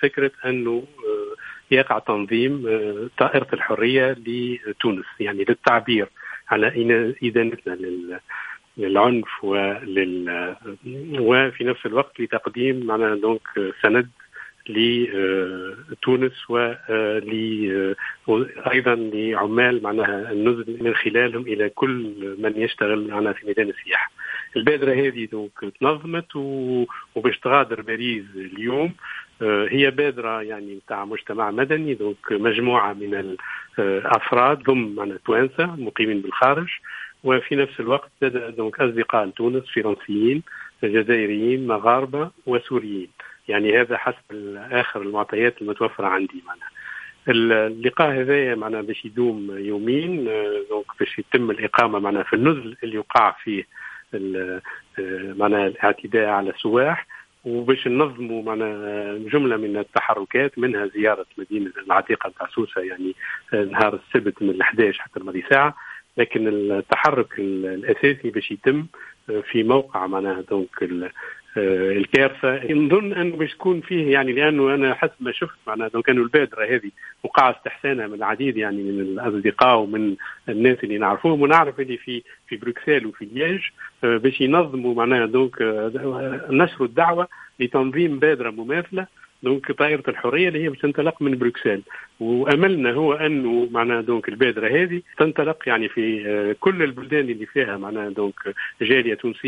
فكرة أنه يقع تنظيم طائرة الحرية لتونس، يعني للتعبير على إدانتنا للعنف وفي نفس الوقت لتقديم معنا دونك سند لتونس وأيضا لعمال معناها النزل من خلالهم إلى كل من يشتغل معنا في ميدان السياحة. البادرة هذه دونك تنظمت وباش تغادر باريس اليوم. هي بادرة يعني بتاع مجتمع مدني، دونك مجموعة من الأفراد ضم معنا توانسة مقيمين بالخارج، وفي نفس الوقت دونك أصدقاء تونس، فرنسيين، جزائريين، مغاربة وسوريين. يعني هذا حسب آخر المعطيات المتوفرة عندي. معنا اللقاء هذا معنا باش يدوم يومين، دونك باش يتم الإقامة معنا في النزل اللي يقع فيه معنا الاعتداء على السواح، وباش ننظموا معنا جملة من التحركات، منها زيارة مدينة العتيقة بتاع سوسة يعني نهار السبت من 11 حتى الماضي ساعة. لكن التحرك الأساسي باش يتم في موقع معناها دونك الكارثة. نظن أنه باش تكون فيه يعني، لأنه أنا حسب ما شفت معناها دونك أنه البادرة هذه وقع استحسانها من العديد يعني من الأصدقاء ومن الناس اللي نعرفوهم، ونعرف اللي في بروكسل وفي ليج باش ينظموا معناها دونك نشروا الدعوة لتنظيم بادرة مماثلة دونك طائرة الحرية اللي هي بتنطلق من بروكسل. وأملنا هو أنه معنا دونك البادرة هذه تنطلق يعني في كل البلدان اللي فيها معنا دونك جالية تونسية